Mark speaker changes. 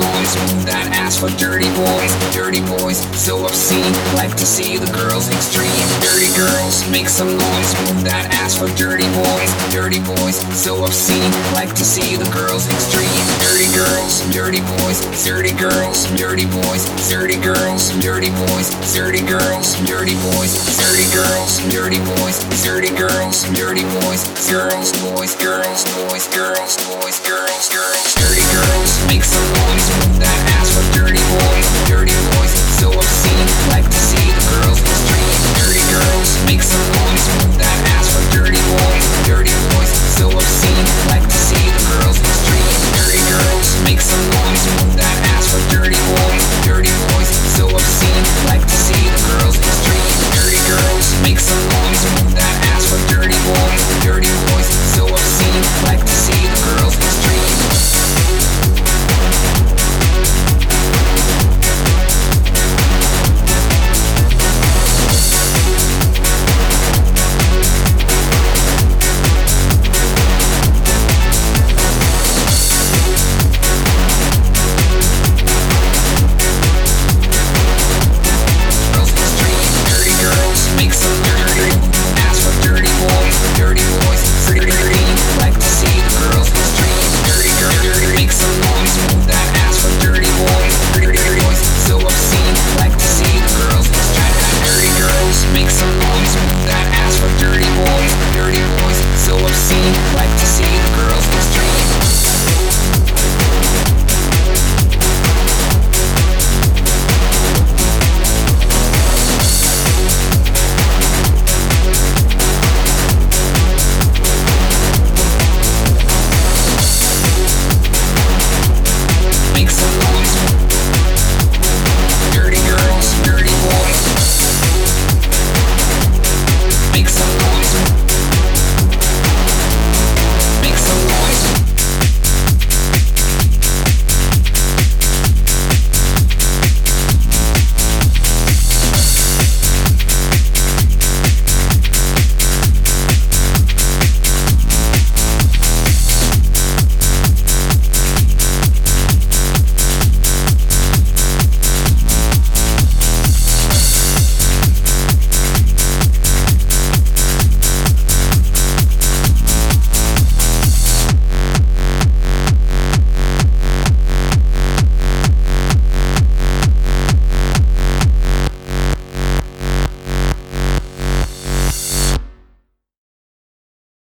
Speaker 1: noise, move that ass for dirty boys, so obscene, like to see the girls extreme. Dirty girls, make some noise, move that ass for dirty boys, so obscene, like to see the girls extreme. Dirty girls, dirty boys, dirty girls, dirty boys, dirty girls, dirty boys, dirty girls, dirty boys, dirty girls, dirty boys, dirty girls, dirty boys, girls, boys, girls, boys, girls, boys, girls, girls, dirty girls, make some noise.